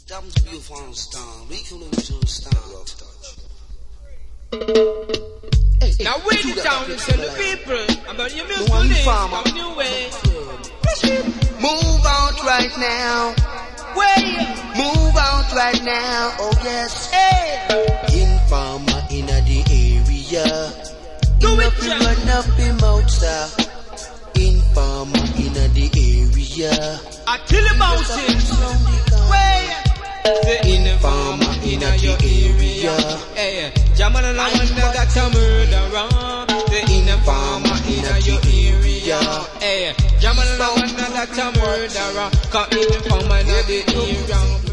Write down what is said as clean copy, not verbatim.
Dames op je van staan, wie kan er zo staan? Now wait it down and tell the people about your musical needs, about new way. Move out right now. Move out right now, oh yes. Informer in the area. Do it, run up him out, sir. Informer in the area. I tell him about it. The informer in your area. Hey, Jamal and I got a murderer. The informer in your area. Hey, Jamal and I got a murderer. Cause informer in the area.